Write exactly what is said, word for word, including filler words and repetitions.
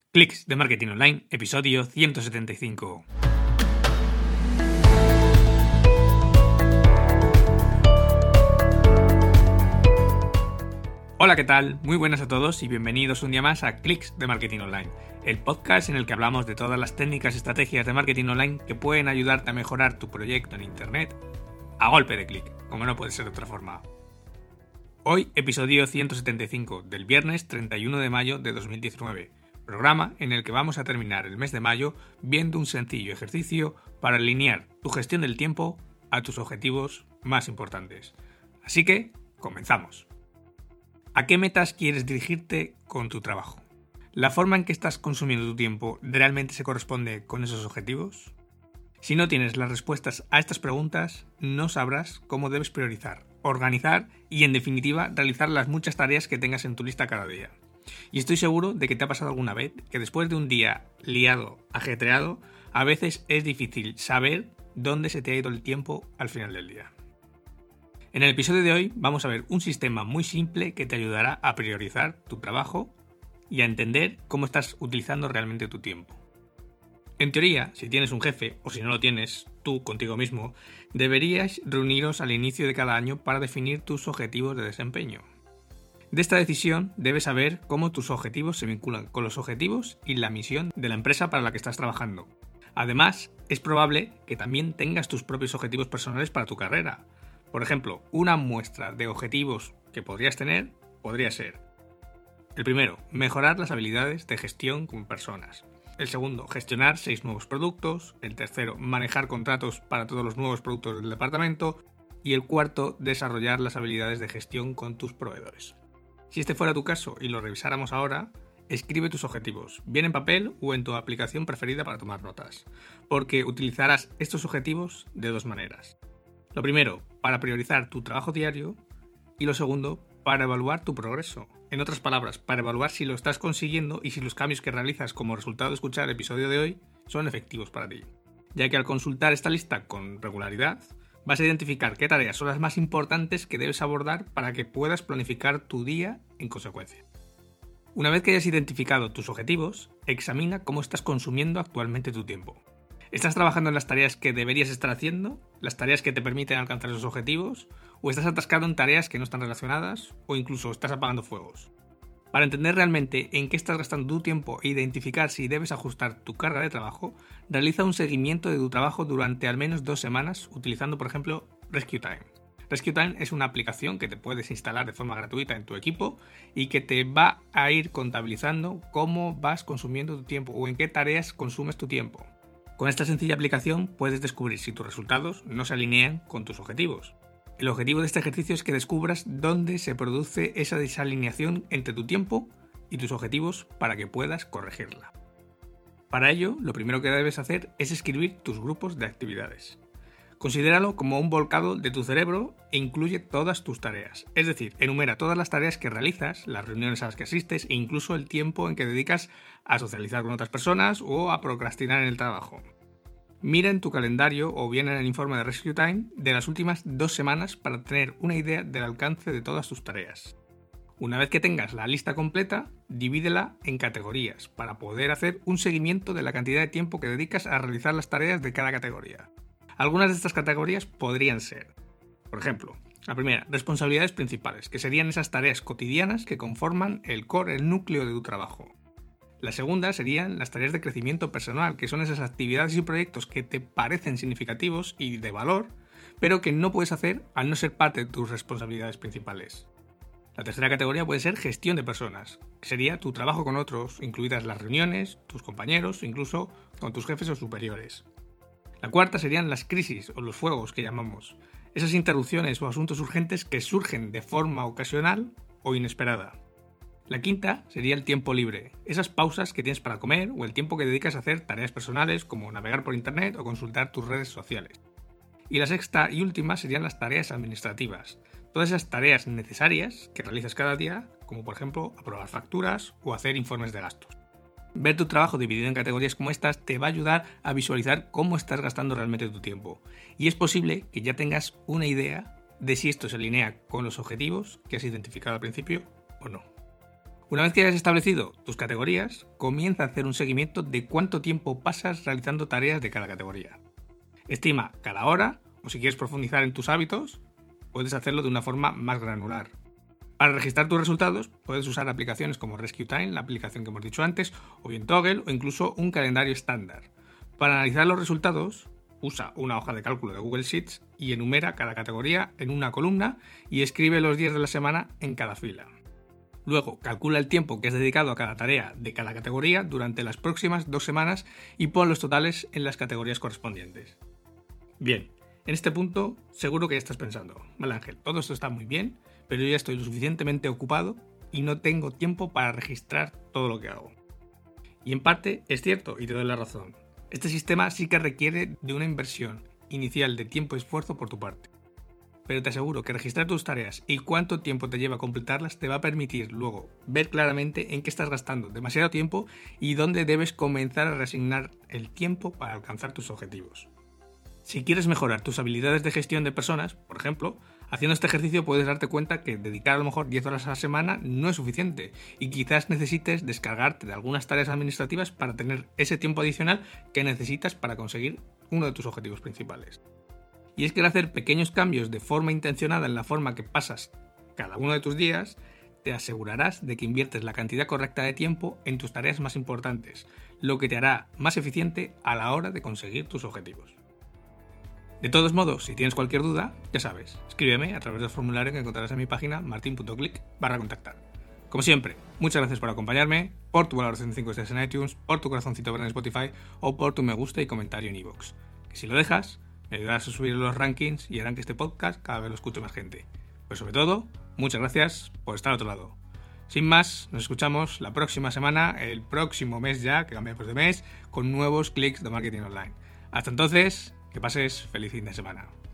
Clics de Marketing Online, episodio ciento setenta y cinco. Hola, ¿qué tal? Muy buenas a todos y bienvenidos un día más a Clics de Marketing Online, el podcast en el que hablamos de todas las técnicas y estrategias de marketing online que pueden ayudarte a mejorar tu proyecto en Internet a golpe de clic, como no puede ser de otra forma. Hoy, episodio ciento setenta y cinco, del viernes treinta y uno de mayo de dos mil diecinueve, programa en el que vamos a terminar el mes de mayo viendo un sencillo ejercicio para alinear tu gestión del tiempo a tus objetivos más importantes. Así que, comenzamos. ¿A qué metas quieres dirigirte con tu trabajo? ¿La forma en que estás consumiendo tu tiempo realmente se corresponde con esos objetivos? Si no tienes las respuestas a estas preguntas, no sabrás cómo debes priorizar, organizar y, en definitiva, realizar las muchas tareas que tengas en tu lista cada día. Y estoy seguro de que te ha pasado alguna vez que después de un día liado, ajetreado, a veces es difícil saber dónde se te ha ido el tiempo al final del día. En el episodio de hoy vamos a ver un sistema muy simple que te ayudará a priorizar tu trabajo y a entender cómo estás utilizando realmente tu tiempo. En teoría, si tienes un jefe, o si no lo tienes, tú contigo mismo, deberíais reuniros al inicio de cada año para definir tus objetivos de desempeño. De esta decisión debes saber cómo tus objetivos se vinculan con los objetivos y la misión de la empresa para la que estás trabajando. Además, es probable que también tengas tus propios objetivos personales para tu carrera. Por ejemplo, una muestra de objetivos que podrías tener podría ser: el primero, mejorar las habilidades de gestión con personas. El segundo, gestionar seis nuevos productos. El tercero, manejar contratos para todos los nuevos productos del departamento. Y el cuarto, desarrollar las habilidades de gestión con tus proveedores. Si este fuera tu caso y lo revisáramos ahora, escribe tus objetivos, bien en papel o en tu aplicación preferida para tomar notas, porque utilizarás estos objetivos de dos maneras. Lo primero, para priorizar tu trabajo diario, y lo segundo, para evaluar tu progreso. En otras palabras, para evaluar si lo estás consiguiendo y si los cambios que realizas como resultado de escuchar el episodio de hoy son efectivos para ti. Ya que al consultar esta lista con regularidad, vas a identificar qué tareas son las más importantes que debes abordar para que puedas planificar tu día en consecuencia. Una vez que hayas identificado tus objetivos, examina cómo estás consumiendo actualmente tu tiempo. ¿Estás trabajando en las tareas que deberías estar haciendo? ¿Las tareas que te permiten alcanzar esos objetivos? ¿O estás atascado en tareas que no están relacionadas? ¿O incluso estás apagando fuegos? Para entender realmente en qué estás gastando tu tiempo e identificar si debes ajustar tu carga de trabajo, realiza un seguimiento de tu trabajo durante al menos dos semanas utilizando, por ejemplo, Rescue Time. Rescue Time es una aplicación que te puedes instalar de forma gratuita en tu equipo y que te va a ir contabilizando cómo vas consumiendo tu tiempo o en qué tareas consumes tu tiempo. Con esta sencilla aplicación puedes descubrir si tus resultados no se alinean con tus objetivos. El objetivo de este ejercicio es que descubras dónde se produce esa desalineación entre tu tiempo y tus objetivos para que puedas corregirla. Para ello, lo primero que debes hacer es escribir tus grupos de actividades. Considéralo como un volcado de tu cerebro e incluye todas tus tareas. Es decir, enumera todas las tareas que realizas, las reuniones a las que asistes e incluso el tiempo en que dedicas a socializar con otras personas o a procrastinar en el trabajo. Mira en tu calendario o bien en el informe de Rescue Time de las últimas dos semanas para tener una idea del alcance de todas tus tareas. Una vez que tengas la lista completa, divídela en categorías para poder hacer un seguimiento de la cantidad de tiempo que dedicas a realizar las tareas de cada categoría. Algunas de estas categorías podrían ser, por ejemplo, la primera, responsabilidades principales, que serían esas tareas cotidianas que conforman el core, el núcleo de tu trabajo. La segunda serían las tareas de crecimiento personal, que son esas actividades y proyectos que te parecen significativos y de valor, pero que no puedes hacer al no ser parte de tus responsabilidades principales. La tercera categoría puede ser gestión de personas, que sería tu trabajo con otros, incluidas las reuniones, tus compañeros, incluso con tus jefes o superiores. La cuarta serían las crisis o los fuegos que llamamos, esas interrupciones o asuntos urgentes que surgen de forma ocasional o inesperada. La quinta sería el tiempo libre, esas pausas que tienes para comer o el tiempo que dedicas a hacer tareas personales como navegar por internet o consultar tus redes sociales. Y la sexta y última serían las tareas administrativas, todas esas tareas necesarias que realizas cada día, como por ejemplo aprobar facturas o hacer informes de gastos. Ver tu trabajo dividido en categorías como estas te va a ayudar a visualizar cómo estás gastando realmente tu tiempo. Y es posible que ya tengas una idea de si esto se alinea con los objetivos que has identificado al principio o no. Una vez que hayas establecido tus categorías, comienza a hacer un seguimiento de cuánto tiempo pasas realizando tareas de cada categoría. Estima cada hora, o si quieres profundizar en tus hábitos, puedes hacerlo de una forma más granular. Para registrar tus resultados, puedes usar aplicaciones como Rescue Time, la aplicación que hemos dicho antes, o bien Toggle, o incluso un calendario estándar. Para analizar los resultados, usa una hoja de cálculo de Google Sheets y enumera cada categoría en una columna y escribe los días de la semana en cada fila. Luego, calcula el tiempo que has dedicado a cada tarea de cada categoría durante las próximas dos semanas y pon los totales en las categorías correspondientes. Bien, en este punto seguro que ya estás pensando, vale Ángel, todo esto está muy bien, pero yo ya estoy lo suficientemente ocupado y no tengo tiempo para registrar todo lo que hago. Y en parte es cierto y te doy la razón. Este sistema sí que requiere de una inversión inicial de tiempo y esfuerzo por tu parte. Pero te aseguro que registrar tus tareas y cuánto tiempo te lleva a completarlas te va a permitir luego ver claramente en qué estás gastando demasiado tiempo y dónde debes comenzar a reasignar el tiempo para alcanzar tus objetivos. Si quieres mejorar tus habilidades de gestión de personas, por ejemplo, haciendo este ejercicio puedes darte cuenta que dedicar a lo mejor diez horas a la semana no es suficiente y quizás necesites descargarte de algunas tareas administrativas para tener ese tiempo adicional que necesitas para conseguir uno de tus objetivos principales. Y es que al hacer pequeños cambios de forma intencionada en la forma que pasas cada uno de tus días, te asegurarás de que inviertes la cantidad correcta de tiempo en tus tareas más importantes, lo que te hará más eficiente a la hora de conseguir tus objetivos. De todos modos, si tienes cualquier duda, ya sabes, escríbeme a través del formulario que encontrarás en mi página martin punto click barra contactar. Como siempre, muchas gracias por acompañarme, por tu valoración de cinco estrellas en iTunes, por tu corazoncito verde en Spotify o por tu me gusta y comentario en iVoox. Que si lo dejas, me ayudarás a subir los rankings y harán que este podcast cada vez lo escuche más gente. Pero sobre todo, muchas gracias por estar al otro lado. Sin más, nos escuchamos la próxima semana, el próximo mes ya, que cambiamos de mes, con nuevos clics de marketing online. Hasta entonces, que pases feliz fin de semana.